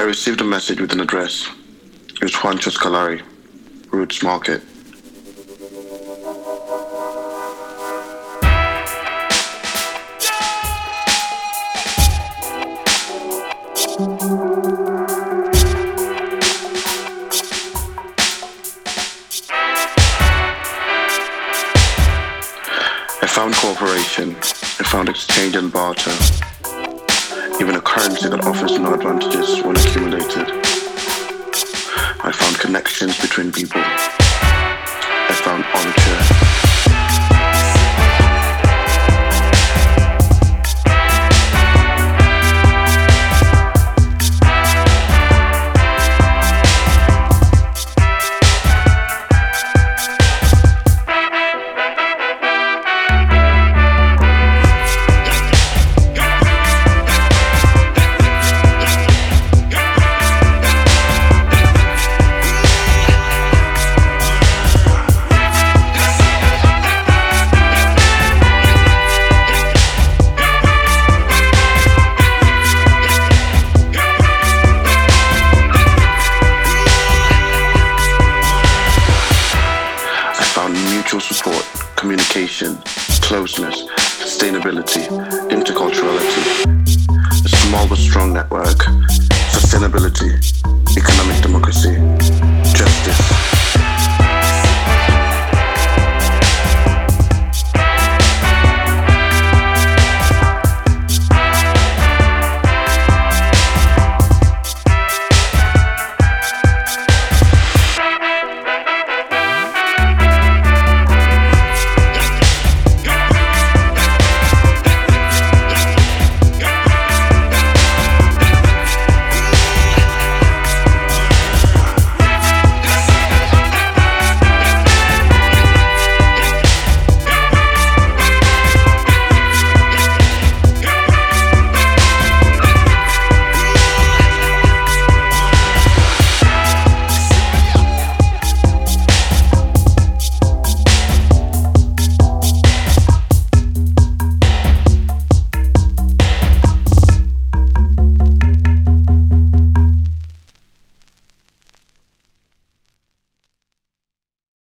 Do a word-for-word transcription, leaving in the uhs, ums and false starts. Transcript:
I received a message with an address. It was Juancho Scalari, Roots Market. I found cooperation. I found exchange and barter. Even a currency that offers no advantages when accumulated. I found connections between people. I found arbitrary. Support, communication, closeness, sustainability, interculturality, a small but strong network, sustainability, economic democracy.